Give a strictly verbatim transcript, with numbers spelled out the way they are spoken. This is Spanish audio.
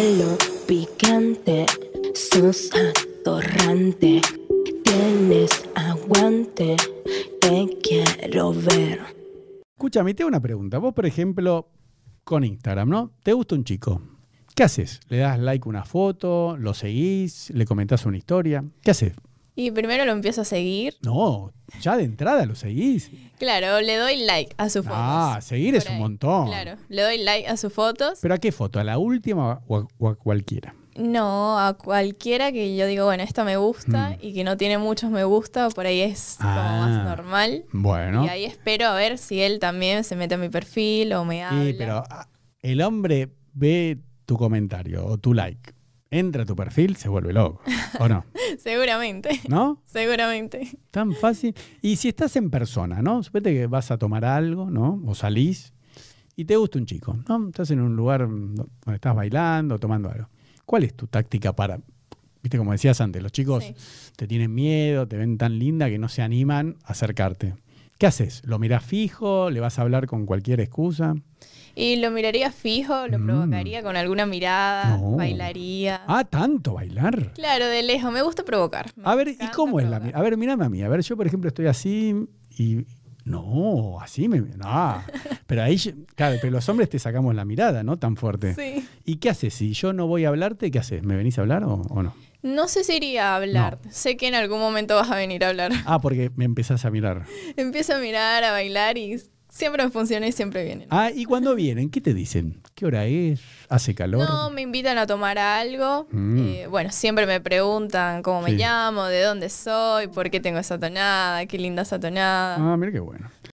pelo picante, sos atorrante, tienes aguante, te quiero ver. Escúchame, te hago una pregunta. Vos, por ejemplo, con Instagram, ¿no? ¿Te gusta un chico? ¿Qué haces? ¿Le das like a una foto? ¿Lo seguís? ¿Le comentás una historia? ¿Qué haces? Y primero lo empiezo a seguir. No, ya de entrada lo seguís. Claro, le doy like a sus fotos. Ah, seguir es Por un ahí. montón. Claro, le doy like a sus fotos. ¿Pero a qué foto? ¿A la última o a, o a cualquiera? No, a cualquiera que yo digo, bueno, esta me gusta Mm. y que no tiene muchos me gusta, por ahí es como Ah, más normal. Bueno. Y ahí espero a ver si él también se mete a mi perfil o me habla. Sí, pero ah, el hombre ve tu comentario o tu like, entra a tu perfil, se vuelve loco, ¿o no? Seguramente, ¿No? seguramente. Tan fácil. Y si estás en persona, ¿no? Suponete que vas a tomar algo, ¿no? O salís y te gusta un chico, ¿no? Estás en un lugar donde estás bailando, tomando algo. ¿Cuál es tu táctica para, viste, como decías antes, los chicos Sí. te tienen miedo, te ven tan linda que no se animan a acercarte? ¿Qué haces? ¿Lo mirás fijo? ¿Le vas a hablar con cualquier excusa? Y lo miraría fijo, lo Mm. provocaría con alguna mirada, No. bailaría. Ah, ¿tanto bailar? Claro, de lejos, me gusta provocar. Me A ver, ¿y encanta cómo es la provocar. mi- A ver, mírame a mí. A ver, yo, por ejemplo, estoy así y... No, así me... No. Pero ahí... yo- Claro, pero los hombres te sacamos la mirada, ¿no? Tan fuerte. Sí. ¿Y qué haces? Si yo no voy a hablarte, ¿qué haces? ¿Me venís a hablar o, o no? No sé si iría a hablar. Sé que en algún momento vas a venir a hablar. Ah, porque me empezás a mirar. Empiezo a mirar, a bailar y siempre me funciona y siempre vienen. Ah, ¿y cuando vienen? ¿Qué te dicen? ¿Qué hora es? ¿Hace calor? No, me invitan a tomar algo. Mm. Eh, bueno, siempre me preguntan cómo Sí. me llamo, de dónde soy, por qué tengo esa tonada, qué linda esa tonada. Ah, mira qué bueno.